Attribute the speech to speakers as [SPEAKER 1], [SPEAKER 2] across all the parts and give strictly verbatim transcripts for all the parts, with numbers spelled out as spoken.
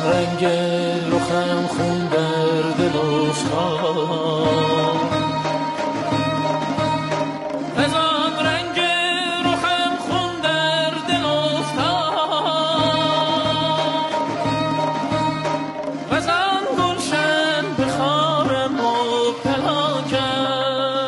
[SPEAKER 1] رنگ رخم خون در دل افتاد، از آن رنگ رخم خون در دل افتاد، از آن گلشن به خارم مبتلا کرد.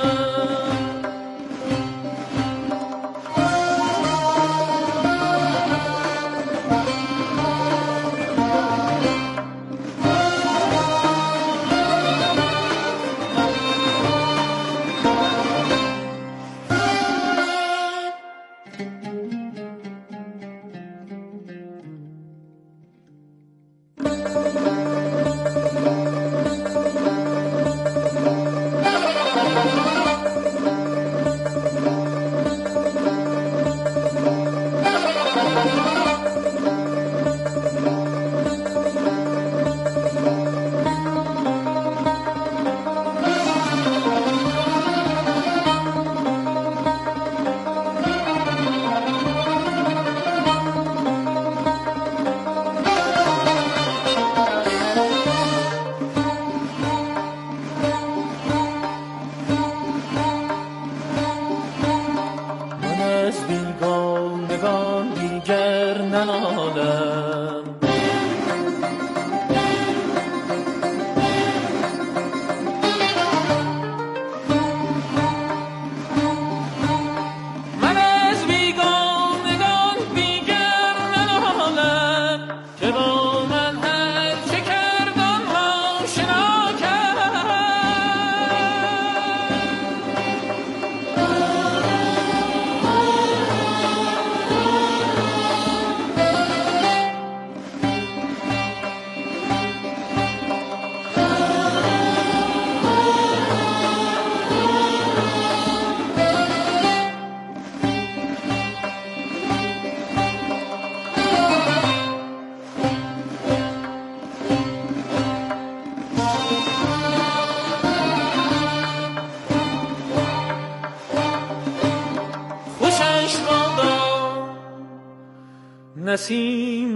[SPEAKER 1] نسیم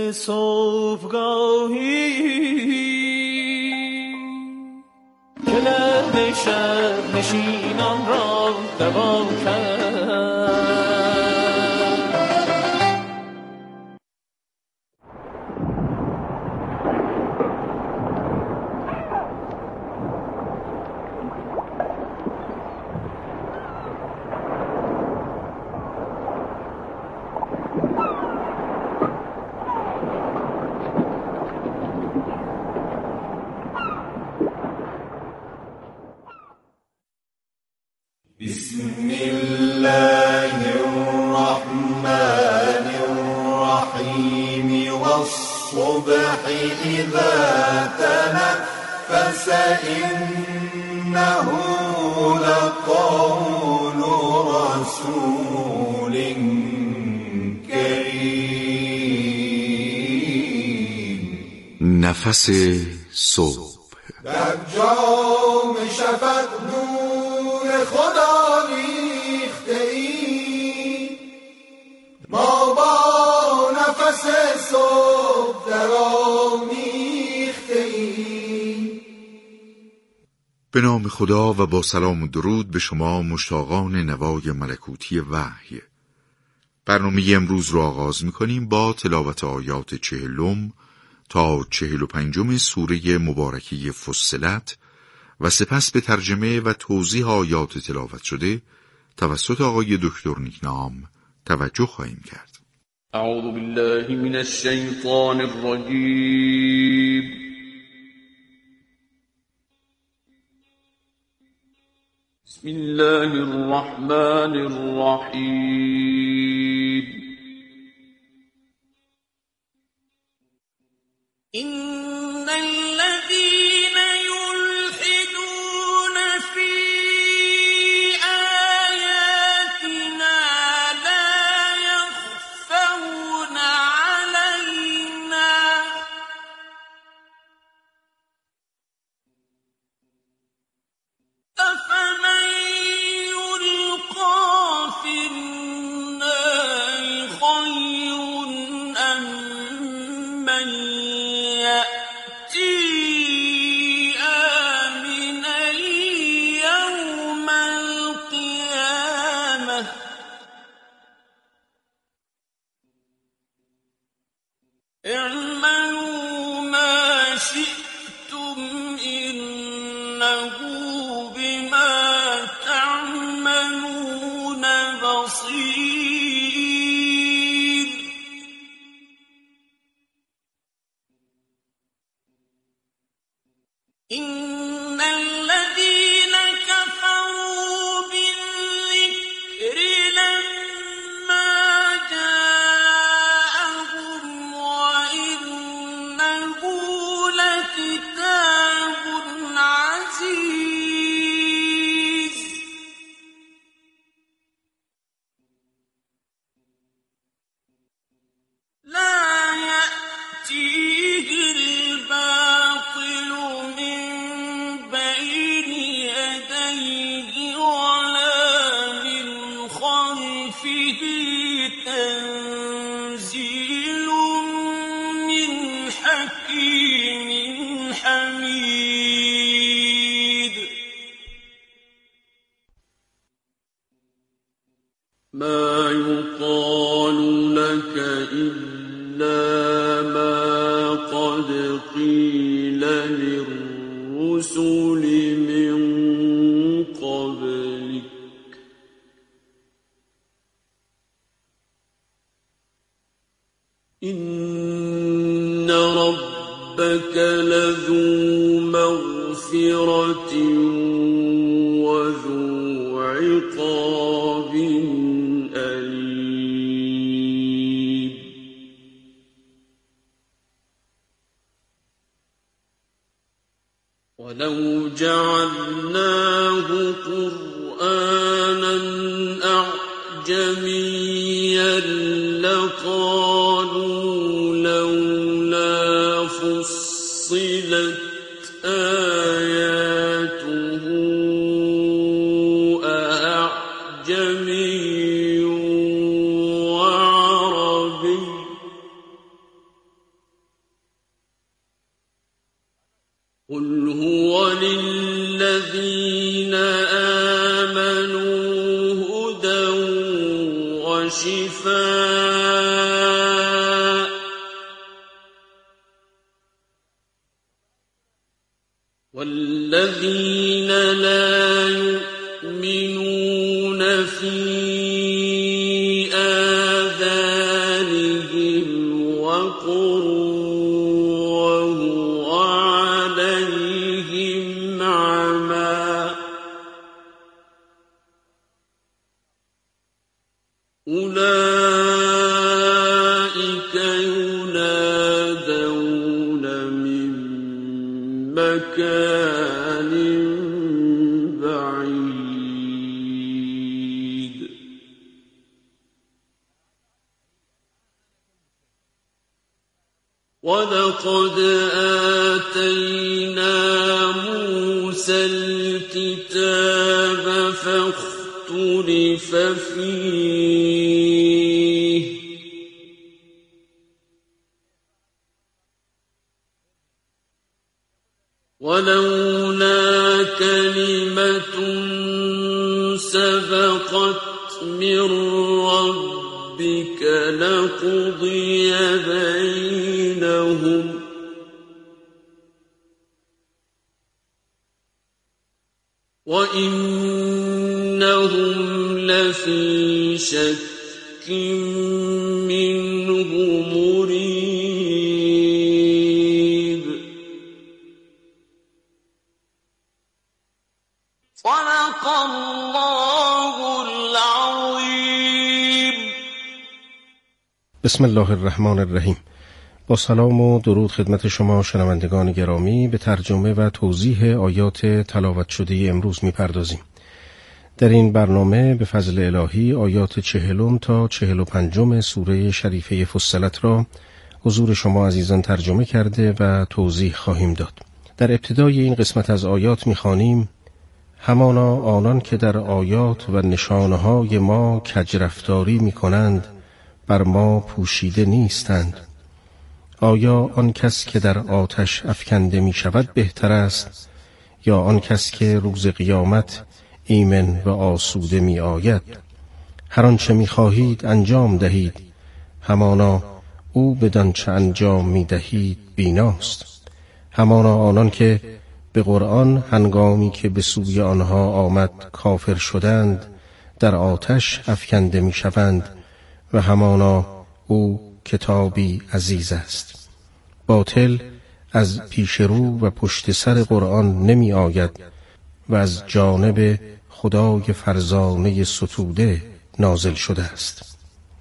[SPEAKER 1] صبحگاهی که درد شب نشینان را دوا کرد.
[SPEAKER 2] بسم الله الرحمن الرحيم والصبح إذا تنفس إنه لقول رسول كريم.
[SPEAKER 3] نفس صبح
[SPEAKER 2] در جام شفق نور خدا ریخته ای، ما با نفس صبح در آمیخته ای.
[SPEAKER 3] به نام خدا و با سلام و درود به شما مشتاقان نوای ملکوتی وحی. برنامه امروز رو آغاز می‌کنیم با تلاوت آیات چهلم تا چهل و پنجم سوره مبارکه فصلت و سپس به ترجمه و توضیح آیات تلاوت شده توسط آقای دکتر نیکنام توجه خواهیم کرد.
[SPEAKER 4] اعوذ بالله من الشیطان الرجیم. بسم الله الرحمن الرحیم.
[SPEAKER 5] إن الذين يلحدون في آياتنا لا يخفون علينا أفمن يلقى في النار خير أم من شئتم إنه بما تعملون بصير إن الذين كفروا بالذكر لما جاءهم وإنه لكتاب عزيز لا يأتيه الباطل من بين يديه ولا من خلفه تنزيل من حكيم حميد
[SPEAKER 4] ما يقال لك إلا ما قد قيل للرسل من قبلك إن ربك لذو مغفرة وذو عقاب أليم ولو جعلناه قرآنا أعجميا لقالوا لولا فصلت آياته أعجمي وعربي قل هو للذين آمنوا هدى وشفاء والذين لا يؤمنون في آذانهم وقر وهو عليهم عمى أولئك ينادون من مكان بعيد ولقد آتينا موسى الكتاب فاختلف فيه ولولا كلمة سبقت من ربك لقضي بينهم وإنهم لفي شك منه مريب
[SPEAKER 5] صدق الله العظيم.
[SPEAKER 6] بسم الله الرحمن الرحیم. با سلام و درود خدمت شما شنوندگان گرامی، به ترجمه و توضیح آیات تلاوت شده امروز می‌پردازیم. در این برنامه به فضل الهی آیات چهلم تا چهل و پنجم سوره شریفه فصلت را حضور شما عزیزان ترجمه کرده و توضیح خواهیم داد. در ابتدای این قسمت از آیات می‌خوانیم: همانا آنان که در آیات و نشانه‌های ما کجرفتاری می‌کنند بر ما پوشیده نیستند. آیا آن کس که در آتش افکنده می شود بهتر است یا آن کس که روز قیامت ایمن و آسوده می آید؟ هر آنچه می خواهید انجام دهید، همانا او بدان چه انجام می دهید بیناست. همانا آنان که به قرآن هنگامی که به سوی آنها آمد کافر شدند در آتش افکنده می شوند و همانا او کتابی عزیز است. باطل از پیش رو و پشت سر قرآن نمی آید و از جانب خدای فرزانه ستوده نازل شده است.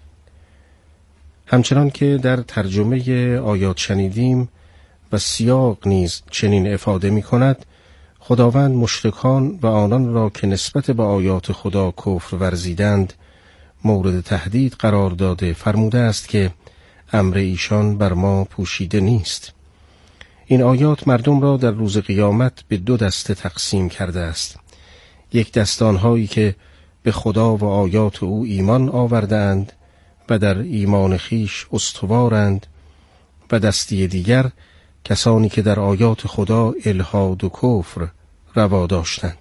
[SPEAKER 6] همچنان که در ترجمه آیات شنیدیم و سیاق نیز چنین افاده می کند، خداوند مشرکان و آنان را که نسبت به آیات خدا کفر ورزیدند مورد تهدید قرار داده فرموده است که امر ایشان بر ما پوشیده نیست. این آیات مردم را در روز قیامت به دو دسته تقسیم کرده است. یک دستانهایی که به خدا و آیات او ایمان آوردند و در ایمان خیش استوارند و دسته دیگر کسانی که در آیات خدا الحاد و کفر روا داشتند.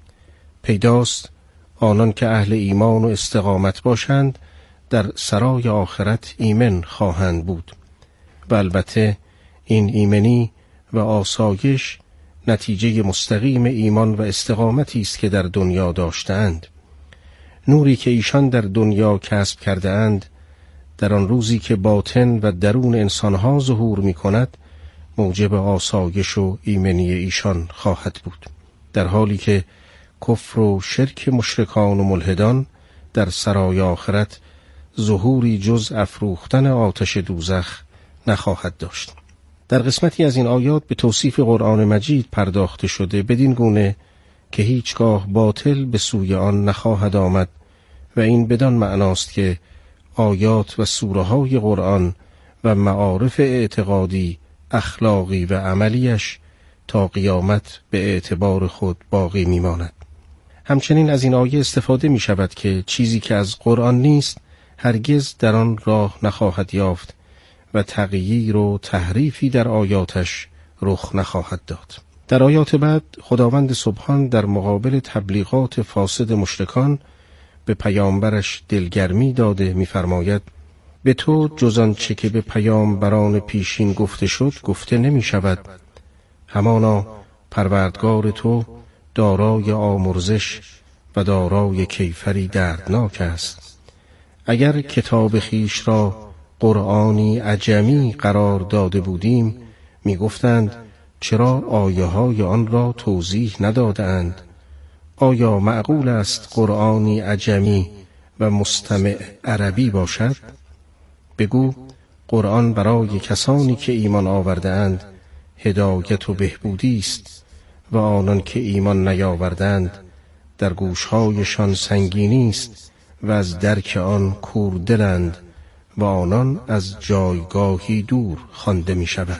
[SPEAKER 6] پیداست آنان که اهل ایمان و استقامت باشند در سرای آخرت ایمن خواهند بود و البته این ایمنی و آسایش نتیجه مستقیم ایمان و استقامتی است که در دنیا داشتند. نوری که ایشان در دنیا کسب کرده اند در آن روزی که باطن و درون انسانها ظهور می کند موجب آسایش و ایمنی ایشان خواهد بود، در حالی که کفر و شرک مشرکان و ملحدان در سرای آخرت ظهوری جز افروختن آتش دوزخ نخواهد داشت. در قسمتی از این آیات به توصیف قرآن مجید پرداخته شده بدین گونه که هیچگاه باطل به سوی آن نخواهد آمد و این بدان معناست که آیات و سوره های قرآن و معارف اعتقادی، اخلاقی و عملیش تا قیامت به اعتبار خود باقی میماند. همچنین از این آیه استفاده می شود که چیزی که از قرآن نیست هرگز در آن راه نخواهد یافت و تغییر و تحریفی در آیاتش رخ نخواهد داد. در آیات بعد خداوند سبحان در مقابل تبلیغات فاسد مشرکان به پیامبرش دلگرمی داده می‌فرماید: به تو جز آنچه که به پیامبران پیشین گفته شد گفته نمی شود. همانا پروردگار تو دارای آمرزش و دارای کیفری دردناک است. اگر کتاب خیش را قرآنی عجمی قرار داده بودیم می گفتند چرا آیه های آن را توضیح ندادند؟ آیا معقول است قرآنی عجمی و مستمع عربی باشد؟ بگو قرآن برای کسانی که ایمان آورده اند هدایت و بهبودی است و آنان که ایمان نیاوردند در گوشهایشان سنگینی است و از درک آن کوردلند و آنان از جایگاهی دور خوانده می شود.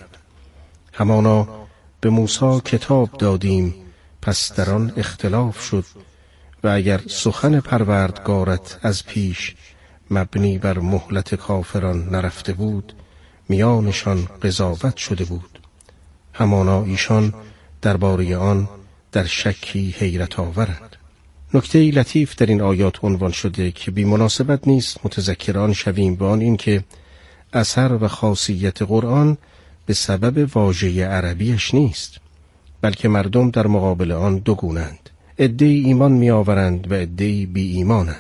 [SPEAKER 6] همانا به موسی کتاب دادیم پس در آن اختلاف شد و اگر سخن پروردگارت از پیش مبنی بر مهلت کافران نرفته بود میانشان قضاوت شده بود. همانا ایشان درباره آن در شکی حیرت آورند. نکته لطیف در این آیات عنوان شده که بی مناسبت نیست متذکر آن شویم به آن این که اثر و خاصیت قرآن به سبب واژه عربیش نیست، بلکه مردم در مقابل آن دو گونند: عده‌ای ایمان می آورند و عده‌ای بی ایمانند.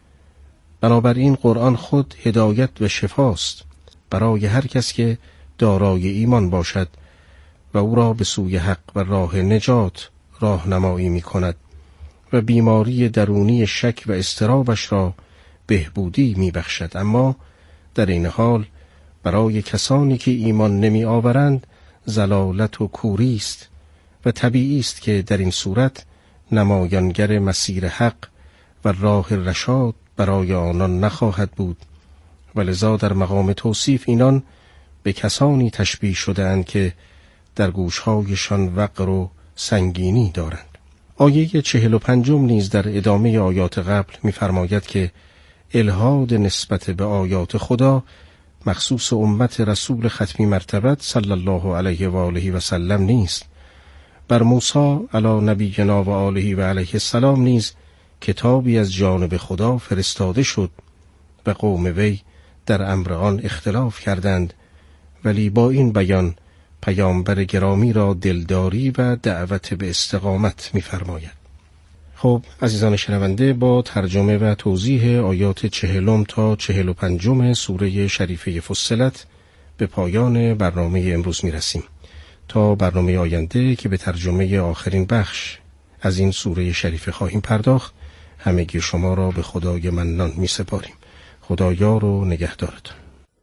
[SPEAKER 6] بنابراین قرآن خود هدایت و شفاست برای هر کس که دارای ایمان باشد و او را به سوی حق و راه نجات راهنمایی می کند و بیماری درونی شک و اضطرابش را بهبودی می بخشد. اما در این حال برای کسانی که ایمان نمی آورند ضلالت و کوری است و طبیعی است که در این صورت نمایانگر مسیر حق و راه رشاد برای آنان نخواهد بود و لذا در مقام توصیف اینان به کسانی تشبیه شده‌اند که در گوشهایشان وقر و سنگینی دارند. آیه چهل و پنجم نیز در ادامه آیات قبل می‌فرماید که الحاد نسبت به آیات خدا مخصوص امت رسول ختمی مرتبت صلی الله علیه و آله و سلم نیست. بر موسی علی نبینا و آله و علیه السلام نیز کتابی از جانب خدا فرستاده شد و قوم وی در امر آن اختلاف کردند، ولی با این بیان پیامبر گرامی را دلداری و دعوت به استقامت می‌فرماید. خب عزیزان شنونده، با ترجمه و توضیح آیات چهلم تا چهل و پنجم سوره شریفه فصلت به پایان برنامه امروز می‌رسیم. تا برنامه آینده که به ترجمه آخرین بخش از این سوره شریفه خواهیم پرداخت، همگی شما را به خدای منان می سپاریم. خدایار و نگهدارتان.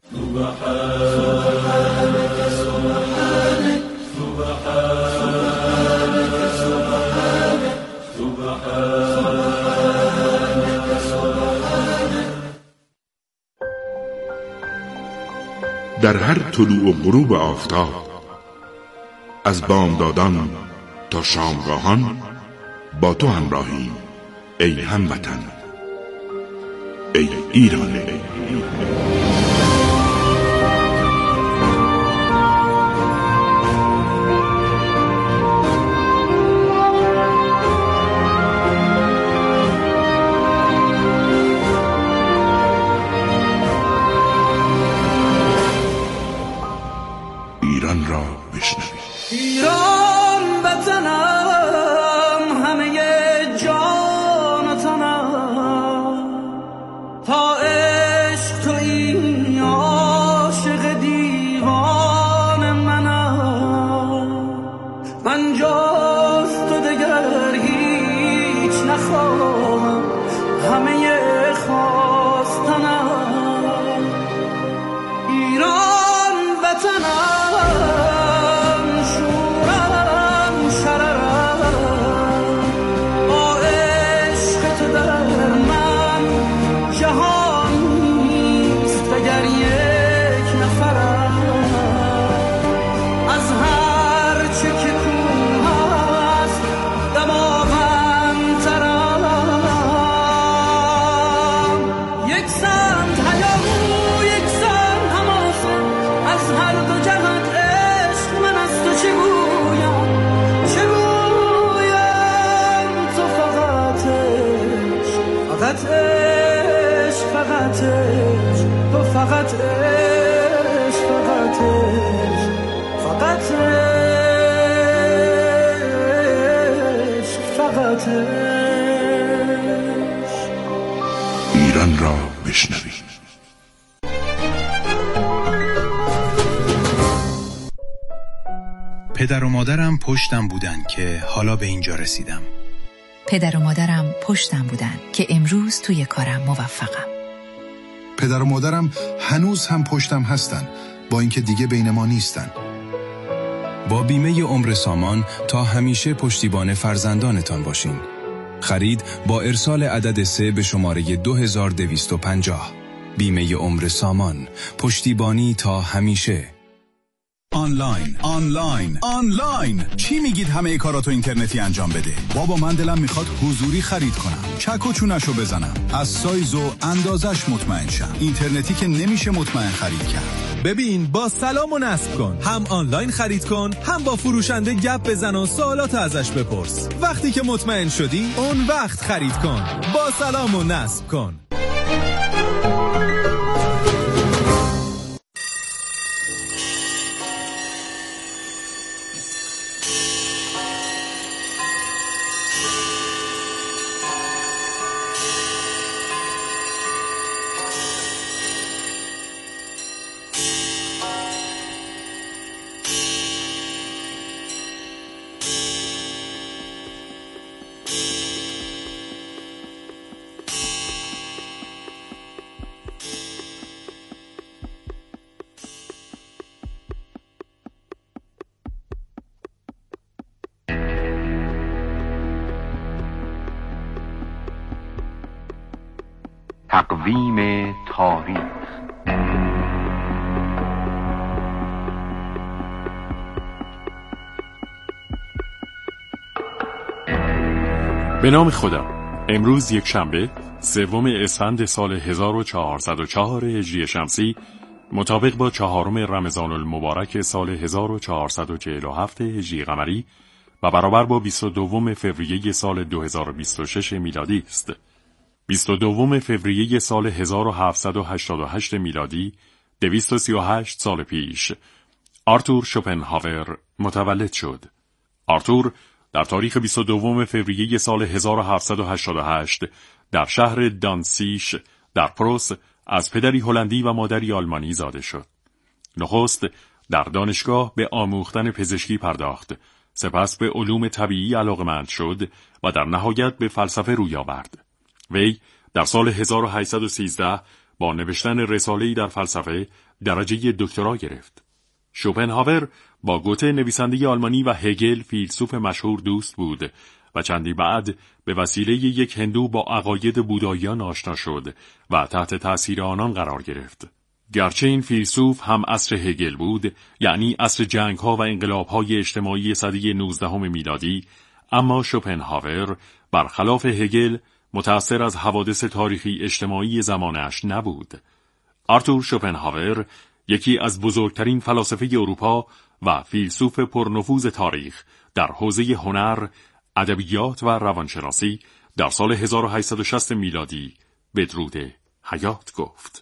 [SPEAKER 3] در هر طلوع و غروب آفتاب، از بامدادان تا شامگاهان با تو همراهیم ای هموطن، ای ایران. ایران را بشنوید.
[SPEAKER 2] ایران وطنم، همه جان و تنم، تا عشق تویی عاشق دیوان منم. من جز تو دگر هیچ نخواهم، همه خواستنم. ایران وطنم، فقط عشق، فقط عشق، فقط عشق، فقط عشق.
[SPEAKER 3] ایران را بشنوید.
[SPEAKER 7] پدر و مادرم پشتم بودن که حالا به اینجا رسیدم.
[SPEAKER 8] پدر و مادرم پشتم بودن که امروز توی کارم موفقم.
[SPEAKER 9] پدر و مادرم هنوز هم پشتم هستن، با اینکه دیگه بین ما نیستن.
[SPEAKER 7] با بیمه عمر سامان تا همیشه پشتیبان فرزندانتان باشین. خرید با ارسال عدد سه به شماره دو هزار و دویست و پنجاه. بیمه عمر سامان، پشتیبانی تا همیشه.
[SPEAKER 10] آنلاین آنلاین آنلاین چی میگید همه کاراتو اینترنتی انجام بده؟ بابا من دلم میخواد حضوری خرید کنم، چک و چونشو بزنم، از سایز و اندازش مطمئن شم. اینترنتی که نمیشه مطمئن خرید کرد.
[SPEAKER 11] ببین با سلام و نصب کن، هم آنلاین خرید کن، هم با فروشنده گپ بزن و سوالات ازش بپرس. وقتی که مطمئن شدی اون وقت خرید کن. با سلام و نصب کن.
[SPEAKER 12] تقویم تاریخ.
[SPEAKER 13] به نام خدا. امروز یک شنبه سوم اسفند سال هزار و چهارصد و چهار هجری شمسی مطابق با چهارم رمضان المبارک سال هزار و چهارصد و چهل و هفت هجری قمری و برابر با بیست و دوم فوریه سال دو هزار و بیست و شش میلادی است. بیست و دوم فوریه سال هزار و هفتصد و هشتاد و هشت میلادی، دویست و سی و هشت سال پیش، آرتور شوپنهاور متولد شد. آرتور در تاریخ بیست و دوم فوریه سال هزار و هفتصد و هشتاد و هشت در شهر دانسیش در پروس از پدری هلندی و مادری آلمانی زاده شد. نخست در دانشگاه به آموختن پزشکی پرداخت، سپس به علوم طبیعی علاقه‌مند شد و در نهایت به فلسفه روی آورد. وی در سال هزار و هشتصد و سیزده با نوشتن رساله‌ای در فلسفه درجه دکترا گرفت. شوپنهاور با گوته نویسنده آلمانی و هگل فیلسوف مشهور دوست بود و چندی بعد به وسیله یک هندو با عقاید بوداییان آشنا شد و تحت تأثیر آنان قرار گرفت. گرچه این فیلسوف هم عصر هگل بود، یعنی عصر جنگ‌ها و انقلاب‌های اجتماعی سده نوزدهم میلادی، اما شوپنهاور برخلاف هگل متأثر از حوادث تاریخی اجتماعی زمانش نبود. آرتور شوپنهاور یکی از بزرگترین فلاسفه اروپا و فیلسوف پرنفوذ تاریخ در حوزه هنر، ادبیات و روانشناسی در سال هزار و هشتصد و شصت میلادی بدرود حیات گفت.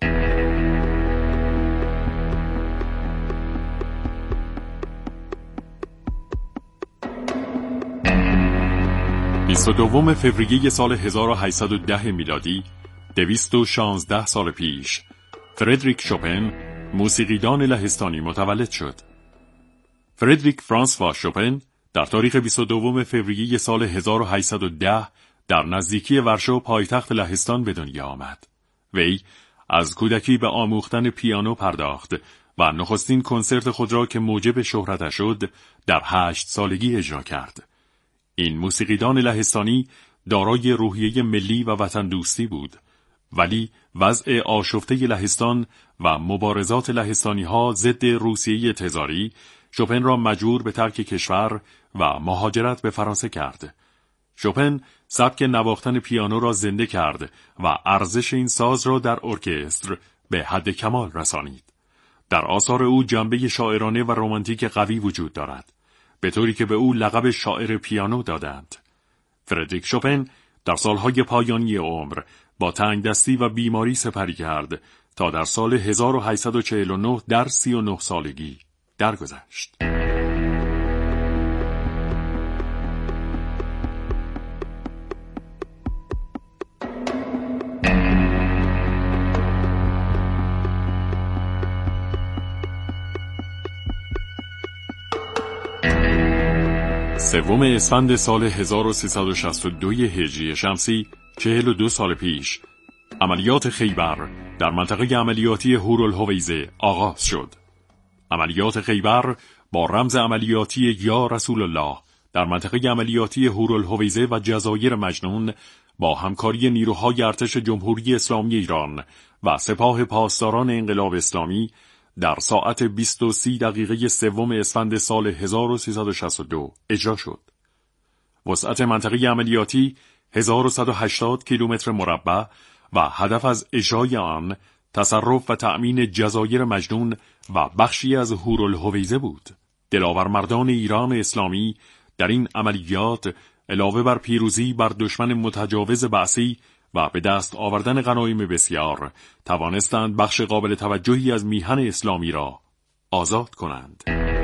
[SPEAKER 13] بیست و دوم فوریه سال هزار و هشتصد و ده میلادی، دویست و شانزده سال پیش، فردریک شوپن موسیقیدان لهستانی متولد شد. فردریک فرانسوا شوپن در تاریخ بیست و دوم فوریه سال هزار و هشتصد و ده در نزدیکی ورشو پایتخت لهستان به دنیا آمد. وی از کودکی به آموختن پیانو پرداخت و نخستین کنسرت خود را که موجب شهرتش شد در هشت سالگی اجرا کرد. این موسیقیدان لهستانی دارای روحیه ملی و وطن دوستی بود، ولی وضع آشفته لهستان و مبارزات لهستانی‌ها ضد روسیه تزاری شوپن را مجبور به ترک کشور و مهاجرت به فرانسه کرد. شوپن سبک نواختن پیانو را زنده کرد و ارزش این ساز را در ارکستر به حد کمال رسانید. در آثار او جنبه شاعرانه و رمانتیک قوی وجود دارد، به طوری که به او لقب شاعر پیانو دادند. فردریک شوپن در سالهای پایانی عمر با تنگدستی و بیماری سپری کرد تا در سال هزار و هشتصد و چهل و نه در سی و نه سالگی درگذشت. سوم اسفند سال هزار و سیصد و شصت و دو هجری شمسی، چهل و دو سال پیش، عملیات خیبر در منطقه عملیاتی هورالهویزه آغاز شد. عملیات خیبر با رمز عملیاتی یا رسول الله در منطقه عملیاتی هورالهویزه و جزایر مجنون با همکاری نیروهای ارتش جمهوری اسلامی ایران و سپاه پاسداران انقلاب اسلامی در ساعت بیست و سی دقیقه سوم اسفند سال هزار و سیصد و شصت و دو اجرا شد. وسعت منطقه عملیاتی هزار و صد و هشتاد کیلومتر مربع و هدف از اجرای آن تصرف و تأمین جزایر مجنون و بخشی از هورالهویزه بود. دلاور مردان ایران اسلامی در این عملیات علاوه بر پیروزی بر دشمن متجاوز بعثی و به دست آوردن غنایم بسیار توانستند بخش قابل توجهی از میهن اسلامی را آزاد کنند.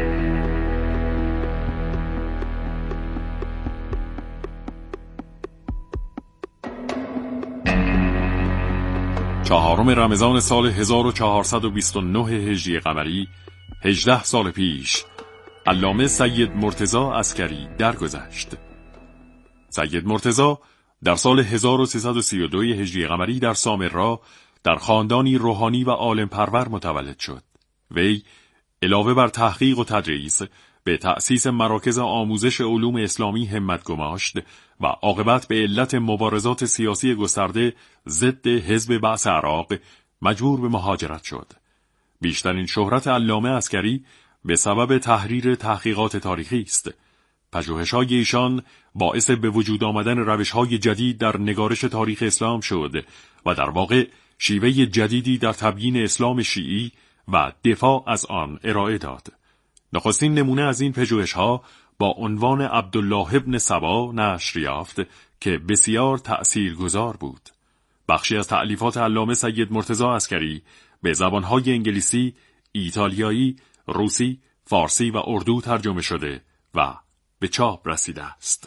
[SPEAKER 13] چهارم رمضان سال هزار و چهارصد و بیست و نه هجری قمری، هجده سال پیش، علامه سید مرتضی عسکری درگذشت. سید مرتضی در سال هزار و سیصد و سی و دو هجری قمری در سامرا در خاندانی روحانی و عالم پرور متولد شد. وی علاوه بر تحقیق و تدریس به تأسیس مراکز آموزش علوم اسلامی همت گماشت و عاقبت به علت مبارزات سیاسی گسترده ضد حزب بعث عراق مجبور به مهاجرت شد. بیشترین شهرت علامه عسکری به سبب تحریر تحقیقات تاریخی است. پژوهش‌های ایشان باعث به وجود آمدن روش‌های جدید در نگارش تاریخ اسلام شد و در واقع شیوه جدیدی در تبیین اسلام شیعی و دفاع از آن ارائه داد. نخستین نمونه از این پژوهش‌ها با عنوان عبدالله ابن سبا نشر یافت که بسیار تأثیرگذار بود. بخشی از تألیفات علامه سید مرتضی عسکری به زبان‌های انگلیسی، ایتالیایی، روسی، فارسی و اردو ترجمه شده و به چاپ رسیده است.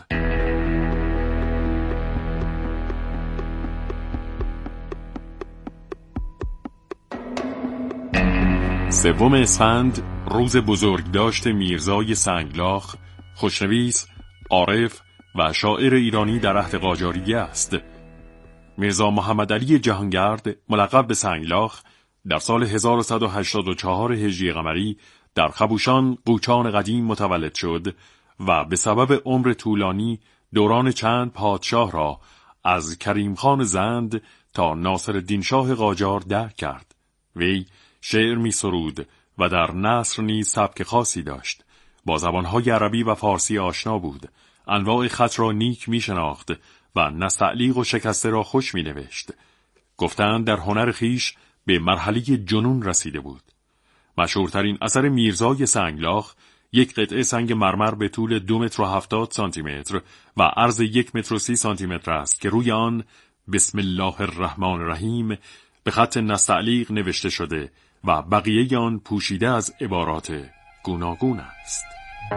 [SPEAKER 13] سوم اسفند روز بزرگداشت میرزای سنگلاخ، خوشنویس، عارف و شاعر ایرانی در عهد قاجاریه است. میرزا محمد علی جهانگرد ملقب به سنگلاخ در سال هزار و صد و هشتاد و چهار هجری قمری در خبوشان قوچان قدیم متولد شد و به سبب عمر طولانی دوران چند پادشاه را از کریم خان زند تا ناصرالدین شاه قاجار درک کرد. وی شعر می سرود و در نثر نیز سبک خاصی داشت. با زبانهای عربی و فارسی آشنا بود. انواع خط را نیک می شناخت و نستعلیق و شکسته را خوش می نوشت. گفتند در هنر خیش به مرحله جنون رسیده بود. مشهورترین اثر میرزای سنگلاخ یک قطعه سنگ مرمر به طول دو متر و هفتاد سانتی متر و عرض یک متر و سی سانتی متر است که روی آن بسم الله الرحمن الرحیم به خط نستعلیق نوشته شده و بقیه آن پوشیده از عبارات گوناگون است.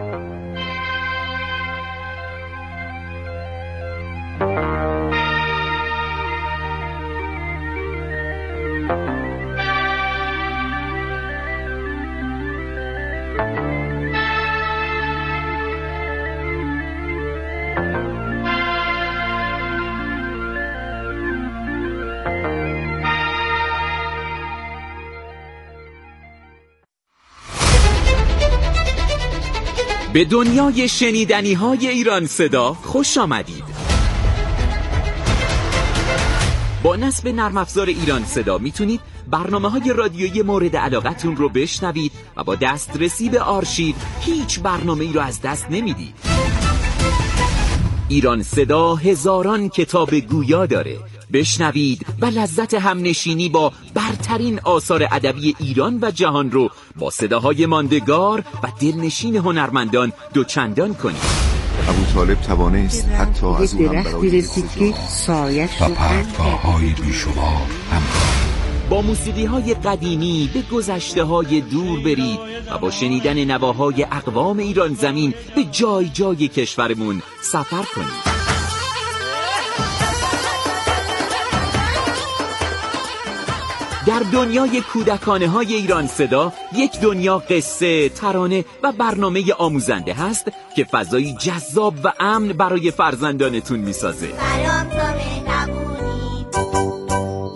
[SPEAKER 12] به دنیای شنیدنی های ایران صدا خوش آمدید. با نصب نرم افزار ایران صدا میتونید برنامه های رادیویی مورد علاقتون رو بشنوید و با دسترسی به آرشیو هیچ برنامه ای رو از دست نمیدید. ایران صدا هزاران کتاب گویا داره. بشنوید و لذت همنشینی با برترین آثار ادبی ایران و جهان رو با صداهای ماندگار و دلنشین هنرمندان دوچندان کنید.
[SPEAKER 14] ابوطالب توانست حتی از او هم برای سایش و پرتگاه‌های بیشمار همراه.
[SPEAKER 12] با موسیقی‌های قدیمی به گذشته‌های دور برید و با شنیدن نواهای اقوام ایران زمین به جای جای کشورمون سفر کنید. در دنیای کودکانه های ایران صدا یک دنیا قصه، ترانه و برنامه آموزنده هست که فضایی جذاب و امن برای فرزندانتون میسازه.